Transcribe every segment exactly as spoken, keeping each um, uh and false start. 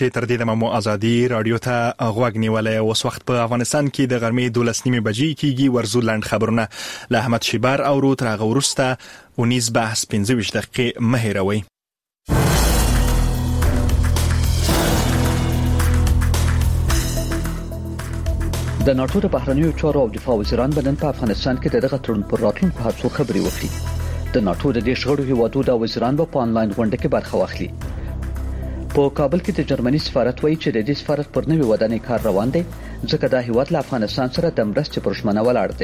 تر دې دمه مو ازادي رادیو ته غوږ نیولای. اوس وخت په افغانستان کې د غرمې دولس نیمې بجې کېږي. ورزو لاند خبرونه له احمد شیبر او رو تر هغه وروسته اونیز بحث پنځه ویشت دقیقې مه هېروئ. د ناټو د بهرنیو چارو او دفاع وزیران بدن په افغانستان کې دغه تړون پر راتلونکو هڅو خبرې وکړي. د ناټو د دې شغړو هیوادو د وزیران په آنلاین غونډه کې برخه واخلي. په کابل کې د جرمني سفارت وایي چې د دې سفارت پر نوې ودانۍ کار روان دی ځکه دا هیواد له افغانستان سره د مرستې پر ژمنه ولاړ دی.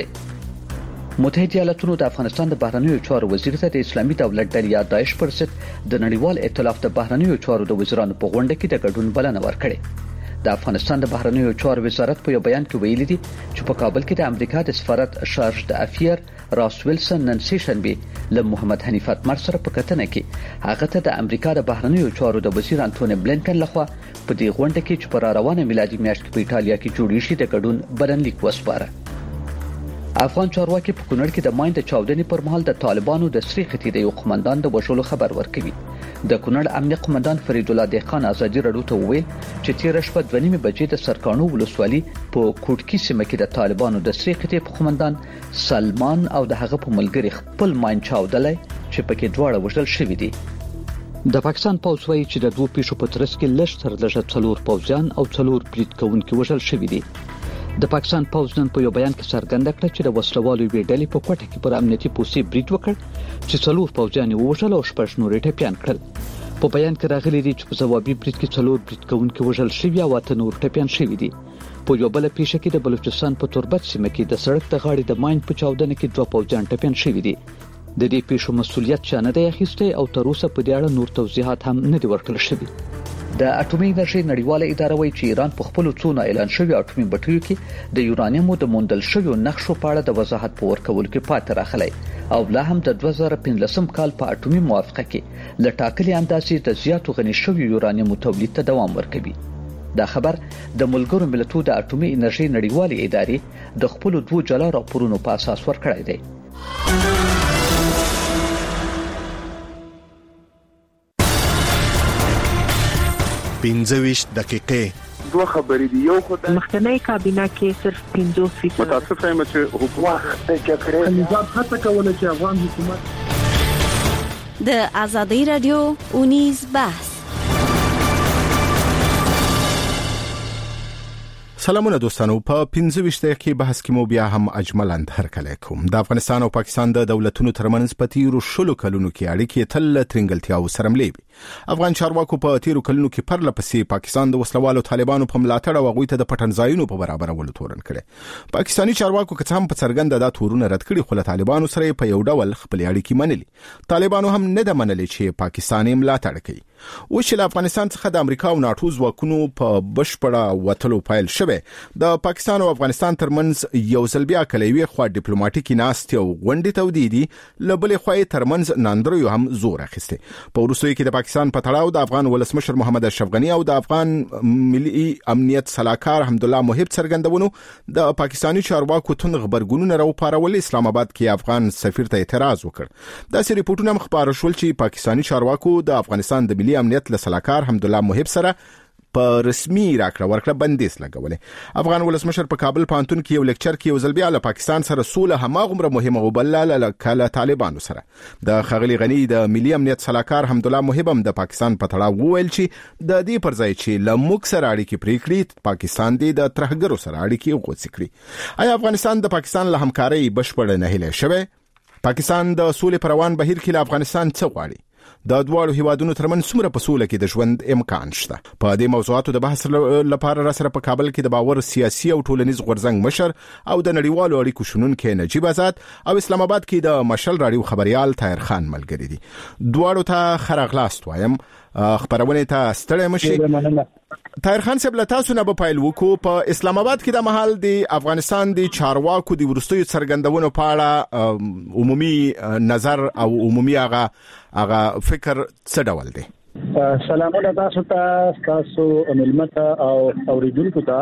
متحده ایالاتونو د افغانستان د بهرنیو چارو وزیر ته د اسلامي دولت ډلې یا داعش پر ضد د نړیوال ائتلاف د بهرنیو چارو د وزیرانو په غونډه کې د ګډون بلنه ورکړه. د افغانستان د بهرنیو چارو وزارت په یو بیان کې ویلي دي چې په کابل کې د امریکا د سفارت شارج د افیر راس ویلسن نن سیشنبه له محمد حنیف اتمر سره په کتنه کې هغه ته د امریکا د بهرنیو چارو د وزیر انټونی بلینکن لخوا په دې غونډه کې چې پر روانه میلادي میاشت په ایټالیا کې جوړی شي د ګډون بلنلیک وسپاره. افغان چارواکي په کونړ کې د ماین د چاودنې پر مهال د طالبانو د سری خطي د یو قومندان د وژلو خبر ورکوي. د کونړ امنیه قومندان فرید الله دهقان ازادي رادیو ته وویل چې تیر شپه دوه نیمه بجې د سرکانو ولسوالي په کوټکی سیمه کې د طالبانو د سری خطي قومندان سلمان او د هغه په ملګری خپل ماین چاودلای چې پکې دواړه وژل شوی دي. د پاکستان پوځ وایي چې د دوه پیښو په ترڅ کې لږ تر لږه څلور پوځیان او څلور برید کوونکي وژل شوی دي. د پاکستان پوځ نن په یو بیان کې څرګنده کړه چې د وسلوالو وی ډلې په کوټه کې پر امنیتي پوسټ برید وکړ چې څلور پوځیان وژل او شپږ نور ټپيان کړل. په بیان کې راغلي دي چې په ځوابي برید کې څلور برید کوونکي وژل شوي او اته نور ټپيان شوي دي. په یو بل پیښه کې د بلوچستان په تربت سیمه کې د سړک د غاړې د ماین په چاودنه کې دوه پوځیان ټپيان شوي دي. د دې پیښو مسؤلیت چا نه دی اخیستی او تر اوسه په دې اړه نور توضیحات هم نه دي ورکړل شوي. د اټومي انرژي نړیواله اداره وایي چې ایران په خپل څونه اعلان شوی اټومي بټریو کې د یورانیوم د موندل شویو نقشو په اړه د وضاحت په ورکول کې پاتې راغلی او لا هم د دوه زره پنځلسم کال په اټومي موافقه کې ل ټاکلي اندازې د زیاتو غني شویو یورانیوم تولید ته دوام ورکوي. دا خبر د ملګرو ملتونو د اټومي انرژي نړیواله ادارې د خپل دوه جلا راپورونو په اساس ورکړی دی. پنځه ویشت دقیقې دوه خبرې دی. یو خدای مخکنی کابینه کې صرف پنځه فیصد متاسف یم چې حکومت کې کړی نظام هڅه کوله چې افغان حکومت د ازادي رادیو اونیز بحث. سلامونه دوستانو، په پنځه ویشت دقیقې بحث کې مو بیا هم اجملاً هرکلی کوم. د افغانستان او پاکستان د دولتونو ترمنځ په تیرو شلو کلونو کې اړیکې تل ترنګلتیاو سره ملې وي. افغان چارواکو په تیرو کلونو کې پرله پسې پاکستان د وسلوالو طالبانو په ملاتړ او هغوی ته د پټنځایونو په برابرولو تورن کړي. پاکستاني چارواکو که څه هم په څرګنده دا تورونه رد کړي خو له طالبانو سره په یو ډول خپل اړیکې منلي. طالبانو هم نه د منلي چې پاکستان یې ملاتړ کوي. و چې له افغانستان څخه د امریکا او ناټو ځواکونو په بشپړه وتلو پیل شوه، د پاکستان او افغانستان ترمنځ یو ځل بیا کلیوي خوا ډیپلوماټیکي ناستې او غونډې تودې دي، له بلې خوا یې ترمنځ ناندریو هم زور اخیسته. په وروستیو کې د پاکستان په تړاو د افغان ولسمشر محمد اشرف غنی او د افغان ملي امنیت سلاکار حمد الله محب څرګندونو د پاکستاني چارواکو تون خبرګونونه راوپارول. اسلام آباد کې افغان سفیر ته اعتراض وکړ. داسې ریپورتونه مخبار شول چې پاکستاني چارواکو د افغانستان د ملي امنیت سلاکار حمد الله محب سره په رسمي راکړه ورکړه بندیز لګولې. افغان ولسمشر په کابل پانتون کې یو لیکچر کې یو ځل بیا له پاکستان سره سوله هماغومره مهمه وبلله لکه له طالبانو سره. د خغلی غنی د ملي امنیت سلاکار حمد الله محب هم د پاکستان په تړاو وویل چې د دې پر ځای چې له موږ سره اړیکې پرې کړي، پاکستان دې د ترهګرو سره اړیکې غوڅې کړي. آیا افغانستان د پاکستان له همکارۍ بشپړ نه هیله شوی؟ پاکستان د سولې پر روان بهیر کې له افغانستان څه غواړي؟ د دوه هیوادونو ترمنځ څومره په سوله کې د ژوند امکان شته؟ په دې موضوعاتو د بحث لپاره را سره په کابل کې د باور سیاسي او ټولنیز غورځنګ مشر او د نړیوالو اړیکو شنونکي نجیب آزاد او اسلام آباد کې د مشل رادیو خبريال طاهر خان ملګری دي. دواړو ته خراغلاست وایم. خبرونه ته ستړی مشي. طاهر خان صاحب، له تاسو نه به پیل وکړو. په اسلام آباد کې د محل د افغانستان د چارواکو د ورستیو څرګندونو په اړه عمومي نظر او عمومي هغه هغه فکر څه ډول دی؟ سلامونه تاسو ته، تاسو ملمت او اوریدونکو ته.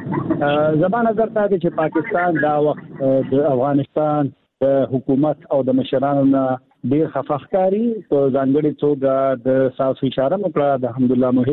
زما نظر ته چې پاکستان دا وخت د افغانستان د حکومت او د مشرانو نه ډیر خفقاري په ځانګړي توګه د ساوث اشاره وکړه د حمد الله محب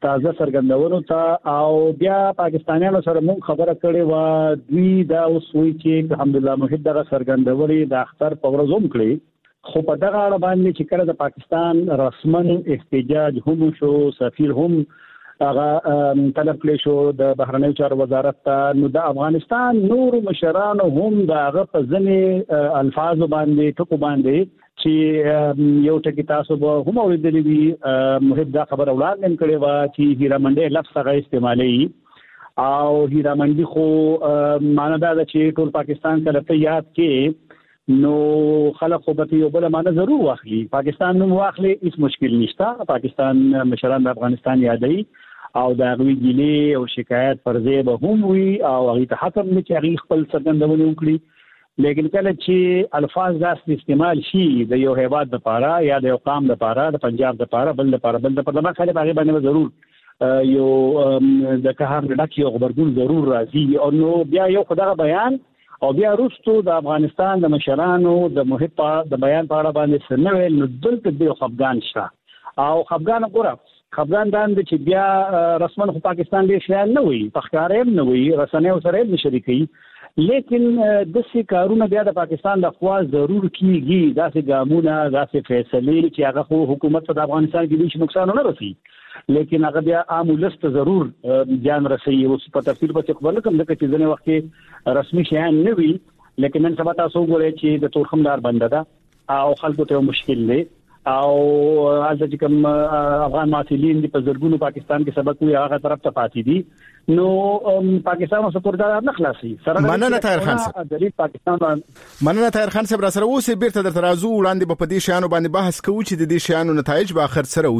تازه څرګندونو ته او بیا پاکستانیانو سره مونږ خبره کړې و دوی دا اوس وایي چې الحمدلله موږ دغه څرګندونې د اختر په ورځ هم کړې خو په دغه اړه باندې چې کله د پاکستان رسمن احتجاج هم شو سفیر هم هغه طلب کړی شو د بهرنیو چارو وزارت ته نو د افغانستان نور مشرانو هم دغه په ځنې الفاظ باندې ټکو باندې چې یو ټکی تاسو به هم اوریدلی وي محب دا خبر وړاندې کړی و چې هیرامنډي لفظ هغه استعمالي او هیرامنډي خو معنا دا چې ټول پاکستان کله ته یاد کې نو خلک خو به یو بل معنا ضرور واخلي پاکستان نوم واخلي هیڅ مشکل نشته پاکستان مشران د افغانستان یادوي او دا غوي ګیلې او شکایت پر ځای به هم وي او هغه ته حکم نه چې هغه خپل څرګندونه وکړي لیکن کله چې الفاظ داس استعمال شي د یو هیواد لپاره یا د یو قوم لپاره د پنجاب لپاره بل لپاره بل لپاره ما خاله باغې باندې ضرور یو د قهر ډک یو خبرګون ضرور راځي او نو بیا یو خدغه بیان او بیا وروسته د افغانستان د مشرانو د محب د بیان په اړه باندې سنوي نو دلته د خفګان شته او خفګان ګوره خفګان دان چې بیا رسمن خو پاکستان دی شیان نه وي پخکاریم نه وي رسنیو سره نه شریکي لیکن د څه کارونه بیا د پاکستان د خوا ضرور کیږي داسې ګامونه داسې فیصله چې هغه خو حکومت د افغانستان کې هیڅ نقصان نه رسي لیکن هغه بیا عام ولست ضرور ځان رسي او په تفصیل به خبر کوم د کچې ځنه وخت رسمي شیان نه وي لیکن نن سبا تاسو ګورئ چې د تورخمدار بنده ده او خلکو ته مشکل دی او حالته چې کوم افغان محصلین د پزرګونو پاکستان کې سبق وي هغه طرف ته پاتې دي نو پاکستان اوس پردار نه خلاصي سره مننه طاهر خان صاحب د پاکستان مننه طاهر خان صاحب را سره اوسې بیرته در ترازو وړاندې په دې شیانو باندې بحث کوو چې د دې شیانو نتایج به اخر سره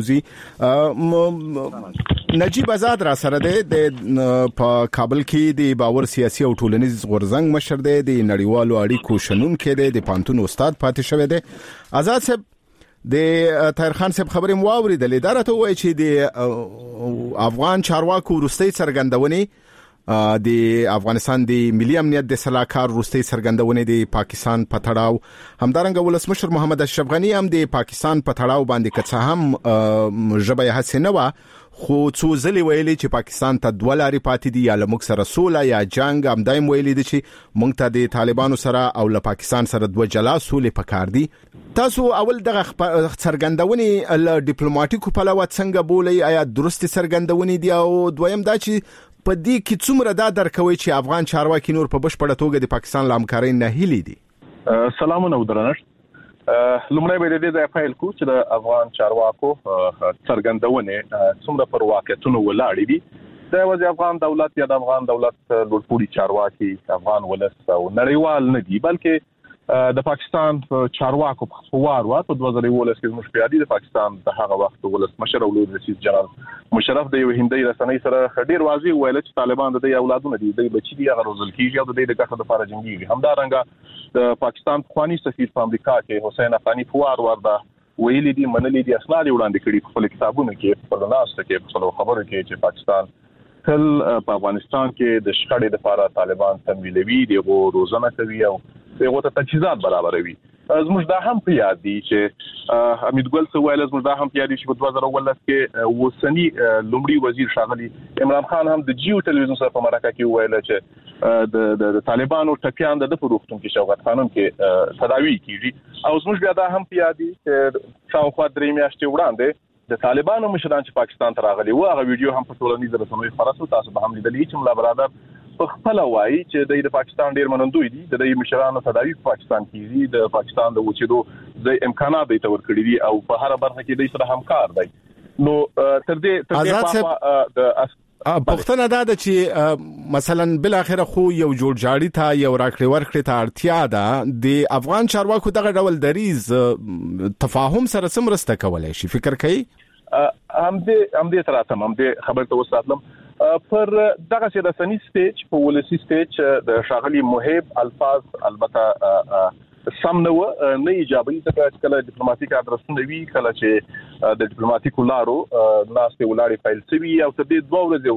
وځي نجیب آزاد را سره د په کابل کې د باور سیاسي او ټولنیز غورزنګ مشر دی د نړیوالو اړیکو شنون کې دی د پانتون استاد پاتې شوی دی آزاد صاحب د طاهر خان صاحب خبرې مو اوریدلې دا راته وایي چې د افغان چارواکو وروستۍ څرګندونې د افغانستان د ملي امنیت د سلاکار وروستۍ څرګندونې د پاکستان په تړاو همدارنګه ولسمشر محمد اشرف غنی هم د پاکستان په تړاو باندې کڅ هم ژبه هڅه نه و خو څو ځلې ویلي چې پاکستان ته دوه لارې پاتې دي یا له موږ سره سوله یا جنگ هم دایم ویلي دي چې موږ ته د طالبانو سره او له پاکستان سره دوه جلا سولې پکار دي تاسو اول دغه څرګندونې له ډیپلوماټیکو پلوه څنګه بولئ آیا درست څرګندونې دي او دویم دا چې په دې کې څومره دا درکوي چې افغان چارواکي نور په بشپړه توګه د پاکستان له همکارۍ نه هیلې دي سلامونه او درنښت لومړی به د دې ځای پیل کو چې د افغان چارواکو څرګندونې څومره پر واقعیتونو ولاړې دي د یوازې افغان دولت یا د افغان دولت لوړپوړي چارواکي افغان ولس او نړیوال نه دي بلکې د پاکستان چارواکو په خپلوار وا په دوه زره یولس کې زموږ پیادي د پاکستان د هغه وخت ولسمشر او لوی رئیس جنرال مشرف د یو هندۍ رسنۍ سره ډیر واضح ویل چې طالبان د دې اولادونه دي د بچی دي هغه روزل کیږي او د دې د ګټو لپاره جنگي همدارنګه د پاکستان خواني سفیر په امریکا کې حسین افغاني فوار ورده ویلي دي منلي دي اسناد وړاندې کړي په خپل کتابونو کې په لاسته کې په خبرو کې چې پاکستان تل په افغانستان کې د شخړې لپاره طالبان تمویلوي دي او روزنه کوي او دغه ته تجهیزات برابروي زموږ دا هم په یاد دي چې حمید ګل څه ویل زموږ دا هم په یاد دي چې په دوه زره ولس کې وسنی لومړي وزیر شاغلي عمران خان هم د جیو ټلویزیون سره په مرکه کې ویل چې د د طالبانو ټپيان د پروختون کې شوکت خانم کې تداوی کیږي او زموږ بیا دا هم په یاد دي چې شاوخوا درې میاشتې وړاندې د طالبانو مشران چې پاکستان ته راغلي و هغه ویډیو هم په ټولنیزو رسنیو خپاره شو تاسو به هم لیدلی چې ملا برادر په خپل وایي چې د پاکستان ډیر منندوی دي د مشرانو تداوی په پاکستان کې دي د پاکستان د وچېدو د امکانات د تور کړی دي او په هر برخه کې د سره همکار دي نو تر دې تر دې د پښتنه دا ده چې مثلا بل اخره خو یو جوړ جاړی ته یو راکړی ورکړی ته اړتیا ده د افغان چارواکو دغه ډول دریز تفاهم سره سمرسته کولای شي فکر کوي هم دې هم دې تر تمام دې خبر ته وساتلم پر دغه چې د سنی سټیج په ولسی سټیج د شاغلی محب الفاظ البته سم نو نه ایجابي چې کله ډیپلوماټیک ادرسونه وی کله چې د ډیپلوماټیک لارو ناسته ولاري فایل سوي او تر دې دوه ورځې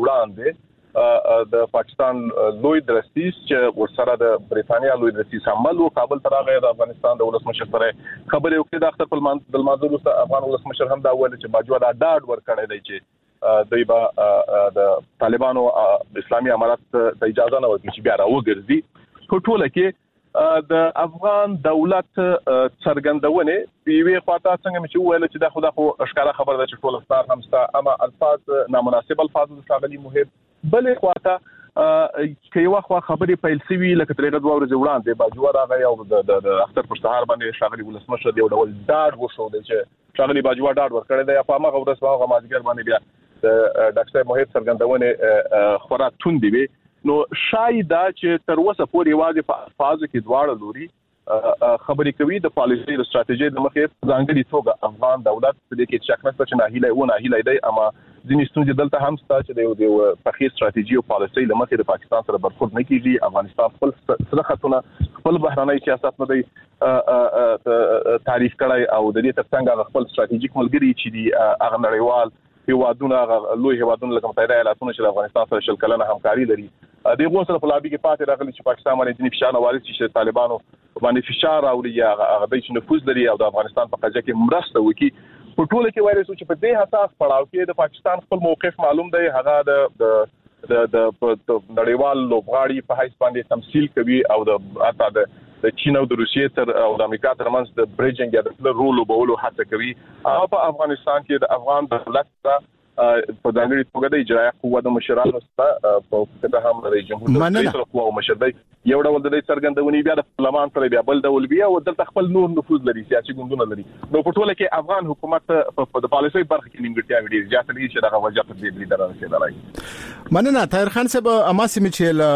وړاندې د پاکستان لوی درستیس چې ورسره د بریټانیا لوی درستیس عمل او کابل ته راغی د افغانستان د ولسمشر سره خبرې وکړې د اختر په منځ د مازور افغان ولسمشر هم دا ویل چې باجوړ دا ډاډ ورکړی دی چې دوی به د طالبانو اسلامي امارات ته اجازه نه ورکړي چې بیا راوګرځي. په ټوله کې د افغان دولت څرګندونه په خواته څنګه چې ویل چې دا خو د اشکاله خبر ده چې ټول ستار همستا اما الفاظ نامناسب الفاظ د شاغلي محب بل خواته کې یو خو خبرې پیل سوي لکه ترغه دوه ورځې وړاندې باجوړ راغی او د اختر پر سهار باندې شاغلي ولسمشر دی ډول داډ وشو چې شاغلي باجوړ داډ ورکړی دی په هغه ورځ هغه ماځګر باندې بیا د ډاکټر محب څرګندونه خورا توندې وي. نو شاید دا چې تر اوسه پورې واځي په الفاظو کې دواړه لوري خبرې کوي د پالیسي د ستراتیژي د مخې ځانګړي توګه افغان دولت د دې کې شک نشته چې ناهیله و ناهیله دی اما ځینې ستونزې دلته هم شته چې د یو پخې ستراتیژي او پالیسي د مخې د پاکستان سره برخورد نه کیږي. افغانستان خپل سره خطونه خپل بهرنۍ سیاست نه دی تعریف کړی او د دې ترڅنګ خپل ستراتیژیک ملګری چې دی هغه نړیوال هیوادونه لوی هیوادونه لکه متحده ایالاتونه چې افغانستان سره شل کلنه همکاري لري د غو سره په لابي کې پاتې راغلي چې پاکستان باندې ځینې فشار وارد شي چې طالبانو باندې فشار راوړي یا هغه د نفوذ لري او د افغانستان په قضیه کې مرسته وکړي. په ټوله کې وایي چې په دې حساس پړاو کې د پاکستان خپل موقف معلوم دی هغه د د د نړیوال لوبغاړي په حیث باندې تمثيل کوي او د اته د د چین او د روسیې تر او د امریکا ترمنځ د بریجنګ یا د رول وبولو هڅه کوي. او په افغانستان کې د افغان دولت سره په ځانګړي توګه د اجرایه قوه د مشرانو سره په کده هم د جمهوریت رئیس قوه او مشر دی یو ډول د څرګندونې بیا د پارلمان سره بیا بل ډول بیا او دلته خپل نور نفوذ لري سیاسي ګوندونه لري. نو په ټوله کې افغان حکومت په د پالیسي برخه کې نیمګړتیا وړي ځکه چې دغه وجه په دې لیدل راځي. مننه طاهر خان صاحب اما سم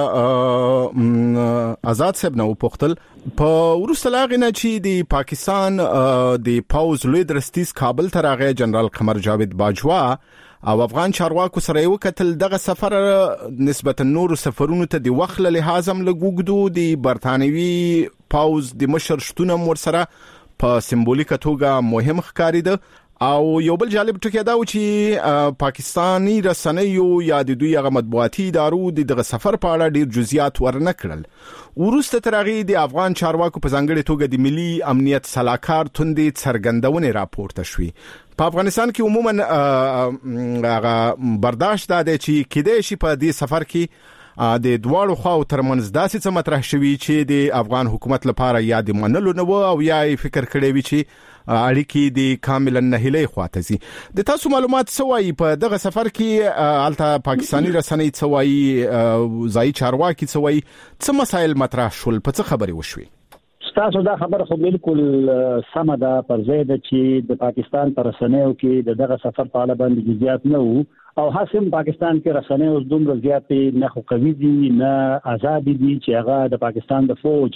چې آزاد صاحب نو پختل په ورسته لاغنه چې د پاکستان د پاوز لوی درستیز کابل ته راغی جنرال قمر جاوید باجوا او افغان چارواکو سره یو کتل دغه سفر نسبت نور سفرونو ته د وخت له لحاظ هم لګوګدو د برتانوي پاوز د مشر شتونه مور سره په سمبولیک توګه مهم ښکاریده. او یو بل جالب ټکی دا و چې پاکستانی رسنیو یا د دوی هغه مطبوعاتي ادارو دغه سفر په اړه ډیر جزئیات ورنه کړل. ورسته ترغی د افغان چارواکو په ځانګړي توګه د ملي امنیت صلاحکار توندې څرګندونې راپورته شوې. په افغانستان کې عموما هغه برداشت دا دی چې کېدای شي په دې سفر کې د دواړو خواو ترمنځ داسې څه مطرح شوي چې د افغان حکومت لپاره یا د منلو نه و او یا فکر کړی وي چې اړیکې د کاملا نهیلې خواته زی. د تاسو معلومات سوای په دغه سفر کې الته پاکستانی رسنۍ سوای ځای چارواکي سوای څه مسایل مطرح شول په څه خبري وشوي؟ تاسو دا خبر خو بالکل سم ده پر ځای ده چې د پاکستان پر رسنیو کې دغه سفر په اړه باندې جزئیات نه وو او حاسم پاکستان کې رسنیو دومره زیاتې نه خو قوي دي نه آزاد دي چې هغه د پاکستان د فوج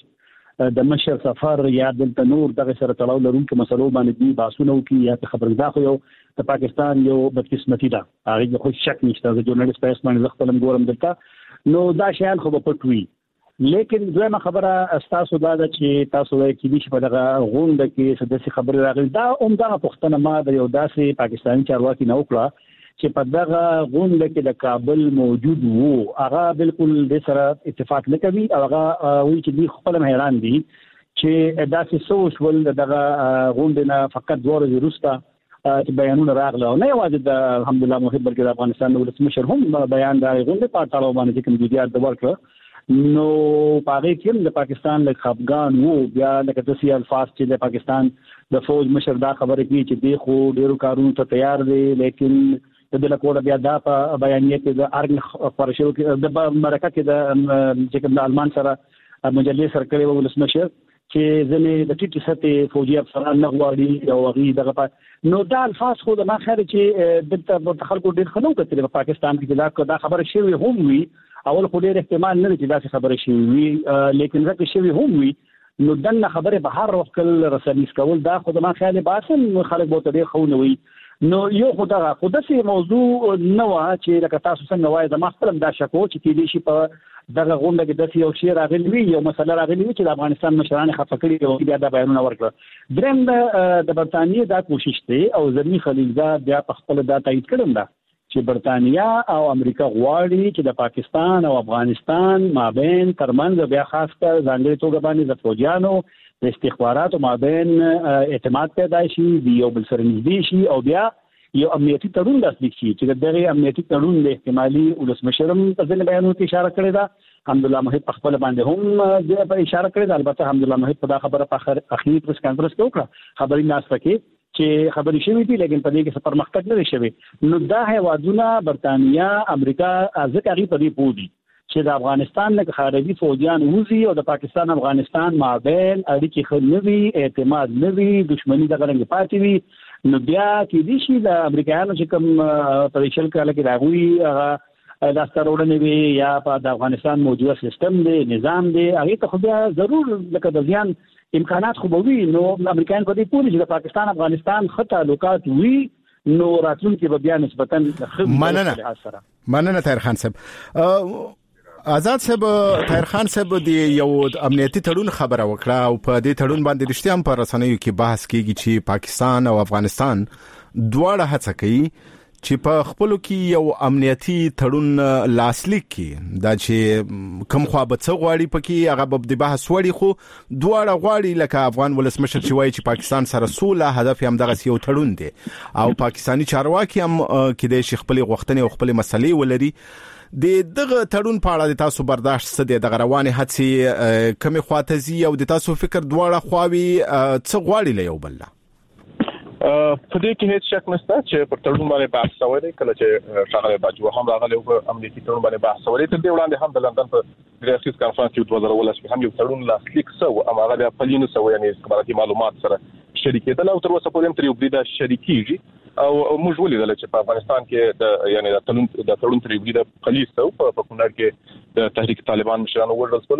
د مشر سفر یا د نور دغه سره تړاو لرونکو مسلو باندې دي باسونه کوي یا خبردا خو یو د پاکستان یو بدقسمتي ده هغه خو شک نشته د ژورنالیست په اسمان زغتلم ګورم دلته نو دا شیان خو په پټوي. لیکن دویمه خبره تاسو دا ده چې تاسو وايي چې په دغه غونډه کې څه داسې خبره راغلي دا عمدغه پښتنه ما د یو داسې پاکستاني چارواکي نه وکړه چې په دغه غونډه کې د کابل موجود وو هغه بالکل د سره اتفاق نه کوي او هغه وایي چې دی خپل حیران دي چې داسې سوشل دغه غونډه نه فقط دوه ورځې وروسته بیانونه راغله نه یوازې د الحمدلله محب بلکې د افغانستان د ولسمشر هم بیان دا غونډه په اړه باندې کوم جديات د ورکړه نو پاره کې د پاکستان له افغان وو بیا لکه تاسو الفاظ چې د پاکستان د فوج مشر دا خبره کوي چې دی خو ډیرو کارونو ته تیار دی لیکن د بل کوډ بیا دا په بیانیه کې د ارګ فرشو کې د مرکه کې د چې کوم د المان سره مجلې سره کړي ولسمشر چې ځنې د ټیټ سطح فوجي افسران نه غواړي او غي دغه نو دا الفاظ خو د ما خیر چې د خلکو ډیر خلکو کتل په پاکستان کې دا خبره شوی هم وي اول خو ډیر احتمال نه چې دا خبره شي وي لیکن راته شي هم وي نو دنه خبره به هر وخت کل رسنیس کول دا خو د ما خیال باسم خلک به ډیر خو نه وي نو یو خدای خدای موضوع نو چې لکه تاسو څنګه وایي د ما خپل دا شکو چې کې دي شي په دغه غونډه کې د یو شی راغلی وي یو مسله راغلی وي چې د افغانستان مشران خفه کړي او بیا دا بیانونه ورکړه دریم د برتانیې دا کوشش دی او زمي خلیلزاد بیا په خپل دا تایید کړم دا چې برتانیا او امریکا غواړي چې د پاکستان او افغانستان مابین ترمنځ بیا خاص کر ځانګړي توګه باندې د فوجانو د استخباراتو مابین اعتماد پیدا شي دی یو بل سره نږدې شي او بیا یو امنیتي تړون لاسلیک شي چې دغه امنیتي تړون د احتمالي ولسمشرم په ځینې بیانونو کې اشاره کړې ده. حمدالله محب په خپل باندې هم د اشاره کړې ده. البته حمدالله محب په دا خبره په اخر اخیری پریس کانفرنس کې وکړه خبري ناسته کې چې خبرې شوې دي لیکن په دې کې څه پرمختګ نه دی شوی. نو دا هیوادونه برتانیا امریکا ځکه هغه په دې پوه دي چې د افغانستان نه خارجي فوجیان وزي او د پاکستان افغانستان مابین اړیکې خنوي اعتماد نوي دښمنی د غرنګ پاتې وي نو بیا کې دي چې د امریکایانو چې کوم پریشل کاله کې راغوي هغه د سترولنې وي یا په د افغانستان موجوده سیستم دی نظام دی هغه ته خو بیا ضرور لکه د ځان امکانات خو به وي. نو امریکایان په دې پوه دي چې د پاکستان افغانستان ښه تعلقات وي نو راتلونکي به بیا نسبتاً مننه مننه طاهر خان صاحب. آزاد صاحب طاهر خان صاحب د یو امنیتي تړون خبره وکړه او په دې تړون باندې رښتیا هم په رسنیو کې بحث کیږي چې پاکستان او افغانستان دواړه هڅه کوي چې په خپلو کې یو امنیتي تړون لاسلیک کړي. دا چې کوم خوا به څه غواړي پکې هغه به د بحث وړي خو دواړه غواړي لکه افغان ولسمشر چې وایي چې پاکستان سره سوله هدف هم دغه یو تړون دی او پاکستانی چارواکي هم کې د خپل غوښتنې او خپل مسلې ولري. د دغه تړون په اړه د تاسو برداشت څه دی؟ د روانې هڅې کومې خواته او د تاسو فکر دواړه خواوي څه غواړي له یو بل نه؟ په دې کې هیڅ شک نشته چې پر تړون باندې بحث شوی دی. کله چې ښاغلی باجوه هم راغلی او په امنیتي تړون باندې بحث شوی تر دې وړاندې هم د لندن په ریاست کانفرنس کې دوه زره ولس هم یو تړون لاسلیک شو او هغه د پلینو سو یعنی استخباراتي معلومات سره شریکېدل او تر اوسه پورې هم تر یو بریده شریکېږي او موږ ولیدل چې په افغانستان کې د یعنی د تړون د تړون تر یو بریده پلیس سو په کونړ کې د تحریک طالبان مشرانو وژل شول،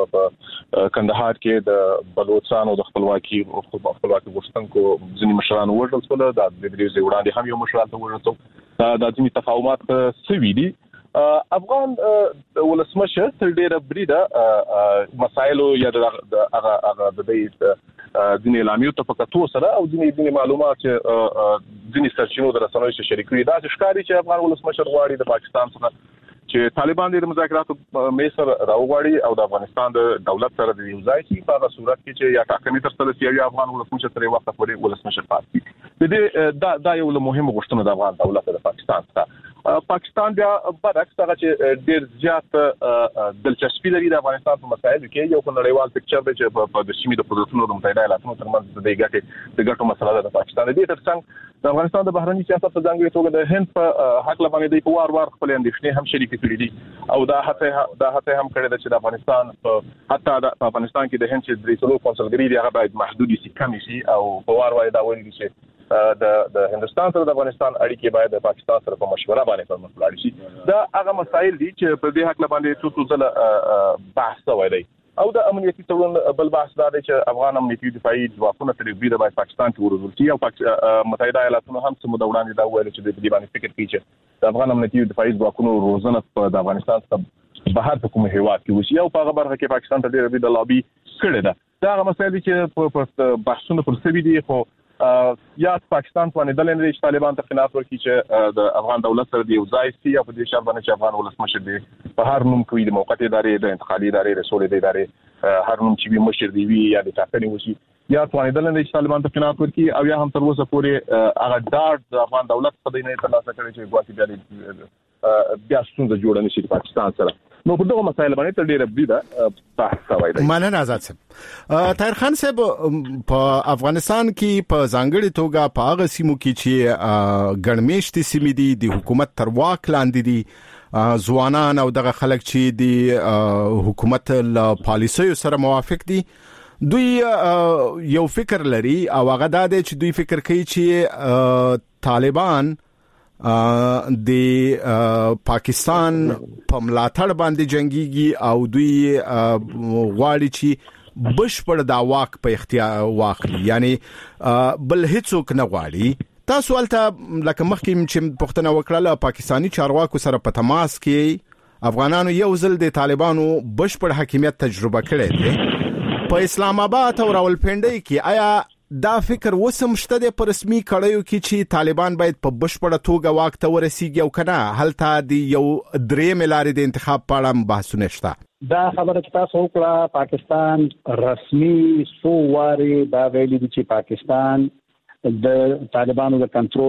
په کندهار کې د بلوچستان د خپلواکي او خپلواکي غوښتونکو ځینې مشرانو وژل شول، د دې وړاندې هم یو مشران ته وژل شو. دا د ځینې تفاهمات سوي دي. افغان ولسمشر تر ډیره بریده مسایلو یا د هغه هغه د دې ځینې اعلامیو ته په کتو سره او ځینې ځینې معلومات چې ځینې سرچینو د رسنیو څخه شریکوي دا ښکاري چې افغان ولسمشر غواړي د پاکستان څخه چې طالبان د مذاکراتو میسر راوغواړي او د افغانستان د دولت سره د یو ځای شي په هغه صورت کې چې یا ټاکنې ترسره شي یا افغان ولسمشر تر وخت پورې ولسمشر پاتې د دې دا دا یو له مهمه غوښتنه د افغان دولت د پاکستان څخه. پاکستان بیا برعکس هغه چې ډېر زیات دلچسپي لري د افغانستان په مسایلو کې، یو نړیوال پکچر دی چې په د سیمې د قدرتونو د متحده ایالاتو ترمنځ د ګټې د ګټو مسله ده د پاکستان. د دې ترڅنګ د افغانستان د بهرنی سیاست په ځانګړي توګه د هند په حق لبانې د په وار وار خپل اندېښنې هم شریکې کړې دي او دا هڅه دا هڅه هم کړې ده چې د افغانستان په حتی د افغانستان کې د هند چې درې څلور کنسولګري دی هغه باید محدود شي، کم شي او په وار وار دا ویل شي د د هندستان سره د افغانستان اړیکې باید د پاکستان سره په مشوره باندې پر مخ لاړ شي. دا هغه مسایل دي چې په دې حق باندې څو څو ځله بحث شوی دی. او د امنیتي تړون بل بحث دا دی چې افغان امنیتي دفاعي ځواکونه تر دې باید پاکستان کې ورزول شي او متحده ایالاتونو هم څه مده وړاندې دا ویل چې د دې باندې فکر کوي چې د افغان امنیتي دفاعي ځواکونو روزنه په د افغانستان څخه بهر په کوم هیواد کې وشي او په هغه برخه کې پاکستان ته ډېر د لابي کړی ده. دا هغه مسایل چې په بحثونو پر سوي دي خو یا پاکستان باندې د لنډ طالبان ته خلاف ورکی چې د افغان دولت سره دی یو ځای سي او په دې شرط باندې چې افغان ولسمشر دی په هر نوم کوي د موقت ادارې د انتقالي ادارې د سولې ادارې هر نوم چې به مشر دی وي یا د ټاکنې وشي یا باندې د لنډ طالبان ته خلاف ورکی او یا هم تر اوسه پورې هغه ډاډ د افغان دولت څخه دی نه ترلاسه کړی چې ګواکې بیا بیا ستونزه جوړه نشي پاکستان سره. نو په دغه مسایل باندې تر ډیره بریده بحث شوی دی. مننه آزاد صاحب. طاهر خان صاحب په افغانستان کې په ځانګړي توګه په هغه سیمو کې چې ګڼمېشتې سیمې دي د حکومت تر واک لاندې دي ځوانان او دغه خلک چې د حکومت له پالیسیو سره موافق دي دوی یو فکر لري او هغه دا دی چې دوی فکر کوي چې طالبان د پاکستان په ملاتړ باندې جنگيږي او دوی غواړي چې بشپړ د واک په اختیار واخلي، یعنی بل هیڅوک نه غواړي. تاسو ولته لکه مخکې چې پښتنه وکړه پاکستانی چارواکو سره په تماس کې افغانانو یو ځل د طالبانو بشپړ حاکمیت تجربه کړې ده په اسلام آباد او راولپنډي کې. آیا دا فکر وسم شته د رسمي کړیو کې چې طالبان باید په بشپړه توګه واک ته ورسیږي او کنه هلته د یو درې ملاري د انتخاب په اړه بحثونه شته؟ دا خبره چې تاسو وکړه پاکستان رسمي سو واري دا ویلي دي چې پاکستان د طالبانو د کنټرول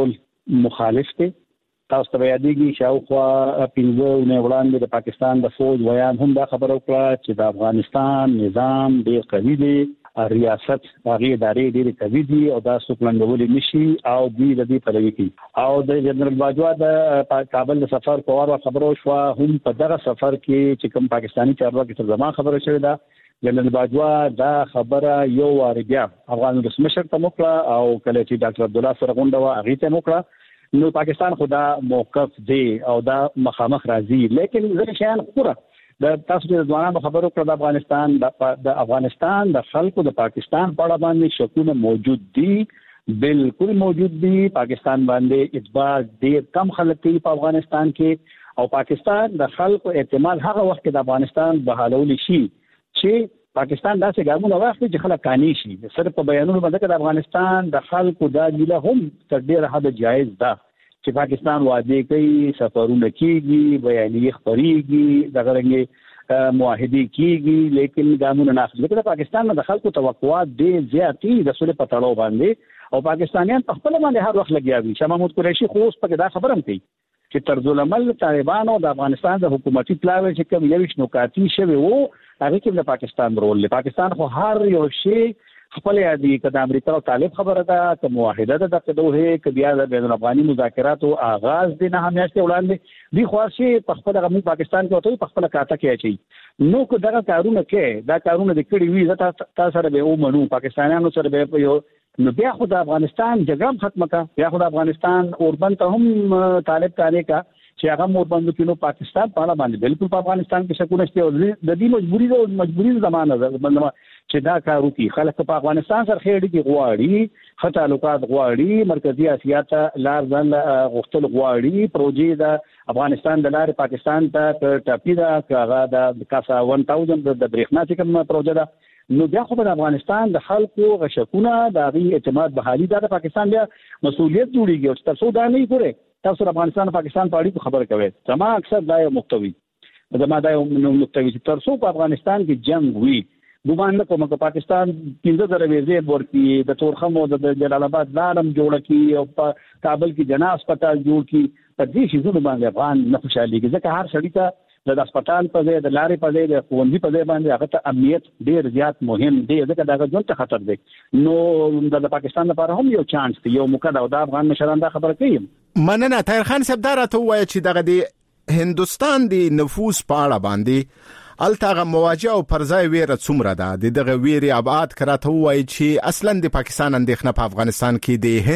مخالف دي. تاسو ته یادېږي شاوخوا پنځه نه وړاندې د پاکستان د فوج ویان هم دا خبره وکړه چې د افغانستان نظام ډېر قوي دی، ریاست هغه ادارې ډېرې قوي دي او دا څوک لنډولی نشي او دوی د دې پلوي کوي. او د جنرال باجوا د کابل د سفر په واره خبرو شو، هم په دغه سفر کې چې کوم پاکستانی چارواکي تر زمان خبره شوې ده، جنرال باجوا دا خبره یو واره بیا افغان رسمشر ته موکړه او کله چې ډاکټر عبد الله سره غونډه وا هغه ته موکړه، نو پاکستان خدا موقف دی او دا مخامخ راځي. لیکن زه شان خبره د تاسو د ځوانانو خبرو کړه د افغانستان د افغانستان د خلکو د پاکستان په اړه باندې شکونه موجود دي، بالکل موجود دي. پاکستان باندې اعتبار ډېر کم خلک کوي په افغانستان کې، او پاکستان د خلکو اعتماد هغه وخت د افغانستان بحالول شي چې پاکستان داسې ګامونه واخلي چې خلک قانع شي. صرف په بیانونو باندې د افغانستان د خلکو دا ګیله هم تر ډېره حد جایز ده چې پاکستان وعده کوي، سفرونه کیږي، بیانیه خبريږي، دغه رنګه معاهده کیږي، لیکن ګامونه نه اخلي. د پاکستان د خلکو توقعات ډېر زیاتې د سولې په تړاو باندې، او پاکستانیان په خپل باندې هر وخت لګیا دي. شاه محمود قریشي خو اوس په دا خبره هم کوي چې طرزالعمل طالبانو د افغانستان د حکومتي پلاوی چې کوم یوش نکاتی شوی وو هغه کې د پاکستان رول دی. پاکستان خو هر یو شی خپل یادي کده امریکا او طالب خبره ده، که معاهده ده د دوه کې بیا د بین الافغاني مذاکراتو آغاز دي نه همیشه وړاندې دی خواشي په خپل غو پاکستان کې وته په خپل کاته کې اچي. نو کو دغه کارونه کې دا کارونه د کړي وی زته تاسو سره به ومنو، پاکستانیانو سره به یو نو بیا خو د افغانستان جګړه ختمه کا، بیا خو د افغانستان اوربند ته هم طالب تانه کا چې هغه اوربند کې نو پاکستان په اړه باندې بالکل په افغانستان کې شکونه شته او د دې مجبوري او مجبوري زمانه ده چې دا کار وکړي. خلک په افغانستان سره خېړي کې غواړي، خط تعلقات غواړي، مرکزی اسیا ته لار ځل غوښتل غواړي، پروژې د افغانستان د لارې پاکستان ته ټاپي ده، هغه د کاسا one thousand د برېښنا چې کوم پروژه ده. نو بیا خو د افغانستان د خلکو غشکونه د غي اعتماد بحالي د پاکستان بیا مسؤلیت جوړیږي او تاسو دا نه ګورئ. تاسو د افغانستان او پاکستان په اړه خبر کوي، زما اکثر دا یو محتوي زما دا یو محتوي چې تاسو په افغانستان کې جنگ وي ګومان نه کوم چې پاکستان پنځه زره ویزې ورکړي، د تورخم او د جلال آباد لارم جوړ کړي او په کابل کې جنا هسپتال جوړ کړي. په دې شي زونه باندې افغان نه خوشاليږي، ځکه هر سړی ته د هسپتال په ځای د لارې په ځای د خوندې په ځای باندې هغه ته امنیت ډیر زیات مهم دی، ځکه دا ژوند ته خطر دی. نو د پاکستان لپاره هم یو چانس دی، یو موقع دا د افغان مشران دا خبره کوي. مننه. طاهر خان صاحب دا راته وایي چې دغه د هندستان د نفوذ په اړه باندې التاغه مواجهه او پرځای ویره څومره ده، دغه ویری ابعاد کراته وایي چې اصلا د پاکستان اندېښنه په افغانستان کې د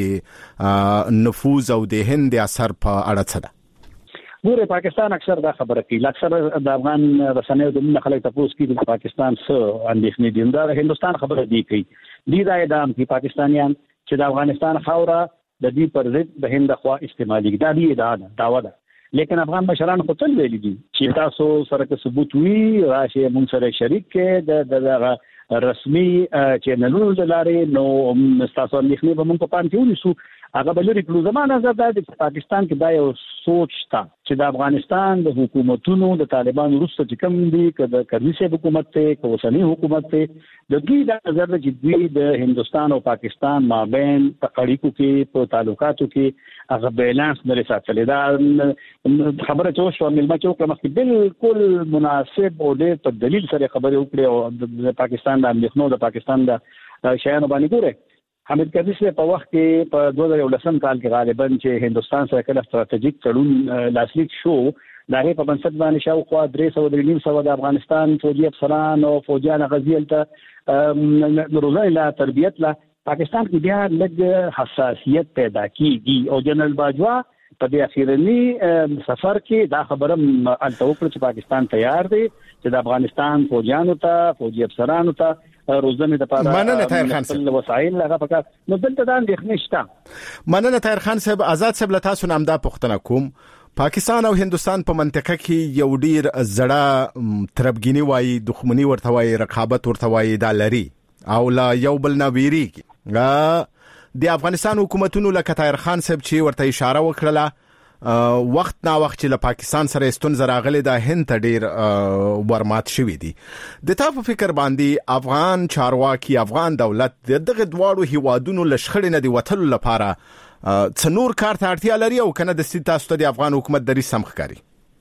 هند نفوذ او د هند اثر په اړه څه ده؟ ګوره پاکستان اکثر دا خبره کوي، اکثر د افغان رسنیو د من خلک تاسو کې د پاکستان څخه اندېښنې دي، دا هندستان خبره دی کوي. دی دا اعلان کوي پاکستانیان چې د افغانستان خاوره د دې پر ضد د هند خوا استعمالي دا دی دا داوا ده. لیکن افغان مشران خو تل ویلي دي چې تاسو سره که ثبوت وي راشي مونږ سره شریک کې د د رسمي چینلونو لارې نو تاسو اندېښنې به مونږ په پام کې ونیسو. هغه بل لري په زمانه زده د پاکستان کې دا یو سوچ تا چې د افغانستان د حکومتونو د طالبان وروسته چې کوم دي کله کرزي حکومت ته کوسنی حکومت ته د دوی د نظر د جدي د هندستان او پاکستان مابین په اړیکو کې په تعلقاتو کې هغه بیلانس لري ساتل. دا خبره چې شو ملما چې کومه کې بالکل مناسب او د دلیل سره خبره وکړي او د پاکستان د امنیتونو د پاکستان د شایانو باندې ګوره حامد کرزي سره په وخت کې په دوه هزار ولسم کال کې غالبا چې هندستان سره کله ستراتیژیک تړون لاسلیک شو دا په بنسټ باندې شاوخوا درې سوه درې نیم سوه د افغانستان فوجي افسران او فوجیان غزیل ته روزانه لا تربیت لا پاکستان کې بیا لږ حساسیت پیدا کیږي او جنرال باجوا په دې اخیرنی سفر کې دا خبره التوکل چې پاکستان تیار دی چې د افغانستان فوجیانو ته فوجي افسرانو ته روزنه د پاره مننه طاهر خان صاحب وسایل هغه پکا نو دلته دا اندېښنه شته. مننه طاهر خان صاحب. آزاد صاحب له تاسو نام دا پوښتنه کوم، پاکستان او هندستان په منطقه کې یو ډیر زړه تربګینی وایي، دښمنی ورته وایي، رقابت ورته وایي دا لري او لا یو بل نه ویریږي. د افغانستان حکومتونو لکه طاهر خان صاحب چې ورته اشاره وکړه وخت نا وخت چې له پاکستان سره ستونزې راغلي دا هند ډیر ورمات شوی دي. د تاسو فکر باندې افغان چارواکي افغان دولت دغه دواړو هیوادونو لشخړې نه دی وتلو لپاره څنور کار ته اړتیا لري او کنه د تاسو ته د افغان حکومت درې سم ښکاری؟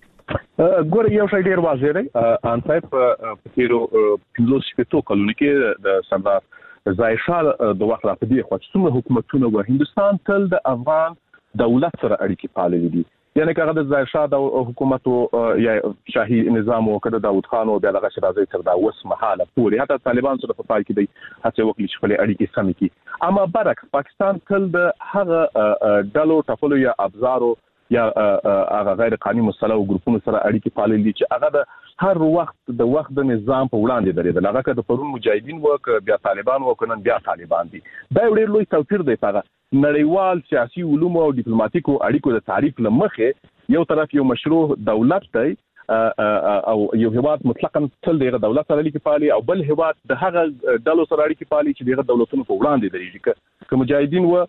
ګور یو شی ډیر واضح دی ان صاحب په تیرو پنځوس شپږ کلونو کې د سردار ظاهر شاه د وخت راپدې خو څومره حکومتونه و هندستان تل د افغان دولت سره اړیکې پاللې دي، یعنی کله د ظاهر شاه د حکومت او یا شاهي نظام او کده داوود خان او بیا دغه شرازي تر دا اوس مهاله پورې حتی طالبان سره په پای کې دی هڅه وکړي چې خپل اړیکې سمې کړي. اما برعکس پاکستان تل د هغه ډلو ټپلو یا ابزارو یا هغه غیر قانوني مسلو ګروپونو سره اړیکې پاللې دي چې هغه د هر وخت د وخت د نظام په وړاندې درېدل. هغه که د پرون مجاهدین وک بیا طالبان وکنن بیا طالبان دي. دا یو ډېر لوی توپیر دی. هغه نړیوال سیاسي علوم او ډیپلوماټیکو اړیکو د تعریف لمخه یو طرف یو مشروع دولت دی او یو هیواد مطلقاً تل دغه دولت سره اړیکې پالي او بل هیواد د هغه ډلو سره اړیکې پالي چې دغه دولتونو په وړاندې درېږي. که مجاهدین و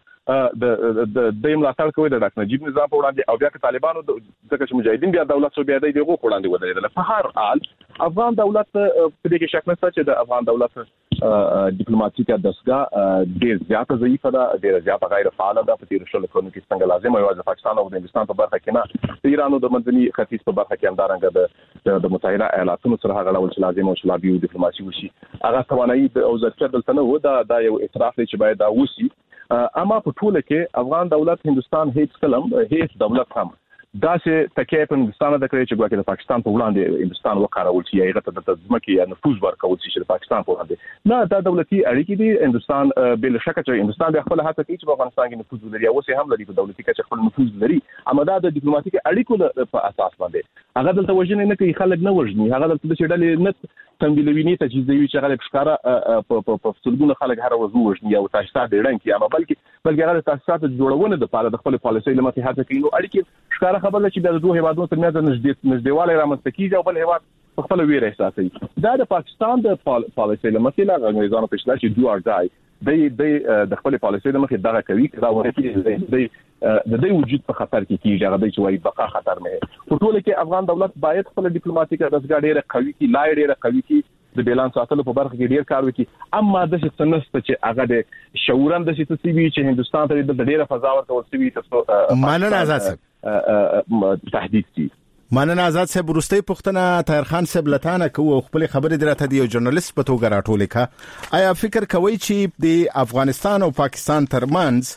د د دیم ملاتړ کوي د ډاکټر نجیب نظام په وړاندې او بیا که طالبانو ځکه چې مجاهدین بیا دولت سره بیا د دغه وړاندې ودرېدل. په هر حال افغان دولت په دې کې شک نشته چې د افغان دولت ډیپلوماټیکه دستګاه ډېر زیاته ضعیفه ده، ډېر زیاته غیر فعاله ده. په تیر شلو کلونو کې څنګه لازم او د پاکستان او د هندستان په برخه کې نه، د ایران او د منځني ختیځ په برخه کې همدارنګه د د متحده ایالاتونو سره هغه ډول چې لازم او شلابي ډیپلوماسي وشي هغه توانایي او ظرفیت دلته نه و. دا دا یو اعتراف دی چې باید دا وشي. اما په ټوله کې افغان دولت هندستان هیڅ کلم هیڅ دولت هم دا چې تکیه په هندستان د کړی چې ګواکې د پاکستان په وړاندې هندستان وکړول چې هغه ته د ځمکې یا نفوذ ورکول شي چې د پاکستان په وړاندې نه. دا دولتي اړیکې دي. هندستان بل شک چې هندستان د خپل هڅه کوي چې په افغانستان کې نفوذ لري او اوس هم لري په دولتي کې خپل نفوذ لري. اما دا د ډیپلوماټیک اړیکو په اساس باندې هغه دلته وژنې نه کوي، خلک نه وژني، هغه دلته د شډلې نه تنبیلوینی تجهیزوي چې هغه ښکارا په په څلګونه خلک هر ورځ وژني او تاسیسات ډېرن کې. اما بلکې بلکې هغه تاسیسات جوړونه د پاره د خپل پالیسۍ لمته هڅه کوي. نو اړیکې ښکارا خبره چې د دوه هیوادونو ترمنځ نږدې نږدېوالی رامنځته کیږي او بل هیواد په خپل ویره احساسوي. دا د پاکستان د پالیسۍ لمته لا انګریزانو په شلا چې دوه ارځای د د خپل پالیسۍ لمخې دغه کوي دا ورته د د دې وجود په خطر کې کیږي. هغه د چوي بقا خطر نه. په ټوله کې افغان دولت باید خپل ډیپلوماټیک دستګاه ډیره قوي کی، لا ډیره قوي کی، د بیلانس ساتلو په برخه کې ډیر کار وکړي. اما د څه نسته چې هغه د شعورن د څه سی وی چې هندستان ته د ډیره فضا ورته ورسوي تاسو مننه آزاد صاحب تهدید کی. مننه آزاد صاحب. ورستۍ پوښتنه طاهر خان صاحب لتانه کوو خپل خبرې درته دی یو ژورنالیست په توګه راټولې کا. آیا فکر کوي چې د افغانستان او پاکستان ترمنځ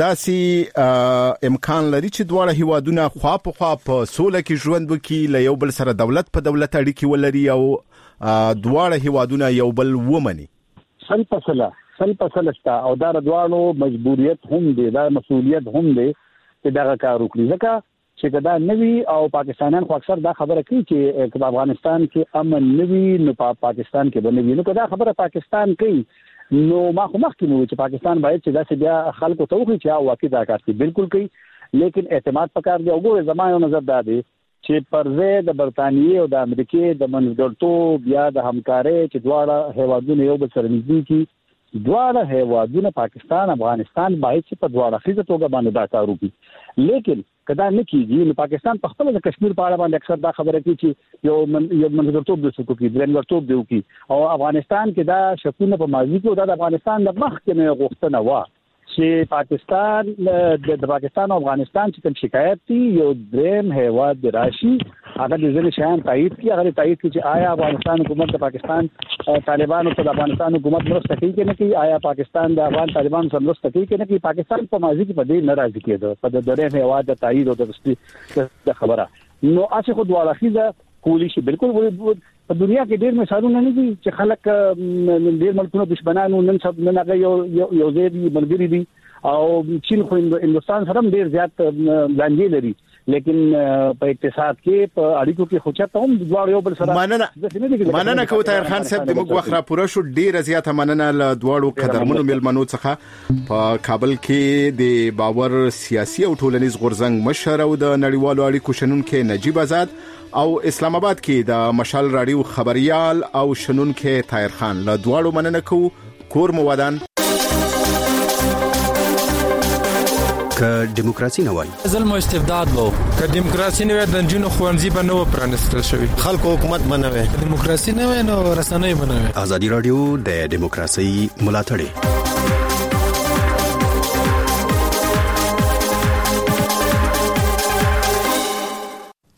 داسې امکان لري چې دواړه هیوادونه خوا په خوا په سوله کې ژوند وکړي، له یو بل سره دولت په دولت اړیکې ولري او دواړه هیوادونه یو بل ومني؟ سل پسله سل پسله شته او دا دواړو مجبوریت هم دی، دا مسؤلیت هم دی چې دا کار وکړي. ځکه چې دا نوی او پاکستانیان خو اکثر دا خبره کوي چې په افغانستان کې امن نوی نو په پاکستان کې به نوی. نو دا خبره پاکستان کوي نو ما خو مخکې مو چې پاکستان باید چې دا بیا خلکو ته وخی چې واقعي دا کار کوي بالکل کوي، لیکن اعتماد پکار دی. وګوره زمانه نظر دا دی چې پرځه د برتانیې او د امریکای د منځګړتوب یا د همکارۍ چې دواړه هیوادونه یو بل سره نږدې کی، دواړه هیوادونه پاکستان افغانستان باید چې په دواړه خیزه توګه باندې دا کار وکړي. لیکن کدا نه کیږي نو پاکستان په خپل د کشمیر په اړه باندې اکثر دا خبره کوي چې یو من یو منځګړتوب د سکو کې درنګړتوب دی وکي او افغانستان کې دا شکونه په ماضي کې دا د افغانستان د مخ کې نه غوښتنه و چې پاکستان د پاکستان او افغانستان چې کوم شکایت دي یو دریم هیواد راشي هغه د ځینې شیان تایید کړي. هغه تایید کړي چې آیا افغانستان حکومت د پاکستان طالبانو ته د افغانستان حکومت مرسته کوي کې نه کوي، آیا پاکستان د افغان طالبانو سره مرسته کوي کې نه کوي. پاکستان په ماضي کې په دې ناراضي کېده په د دریم هیواد د تایید او د خبره. نو اسی خو دواړه خیزه کولی شي بالکل. په دنیا کې ډېر مثالونه نه دي چې خلک ډېر ملکونه دشمنانو نن سب نن هغه یو یو ځای دي ملګری دي او چین خو هندستان سره ډېر زیات ځانګړي لري، لیکن په اقتصاد کې په اړیکو کې خوچته هم دواړو یو بل سره. مننه مننه کوم طاهر خان صاحب د موږ وخت را پوره شو. ډېر زیاته مننه له دواړو قدرمنو ملمنو څخه. په کابل کې د باور سیاسي او ټولنیز غورځنګ مشر او د نړیوالو اړیکو شنونکو نجیب آزاد او اسلام آباد کې د مشال رادیو خبريال او شنونکو طاهر خان له دواړو مننه کوو. کور مو ودان. که دیموکراسي نه وای ظلم او استبداد وو، که دیموکراسي نه وای د جنونو خوانزي به نو پرانستل شوی، خلکو حکومت بنوي، دیموکراسي نه وای نو رسنۍ بنوي. ازادي رادیو د دیموکراسي ملاتړ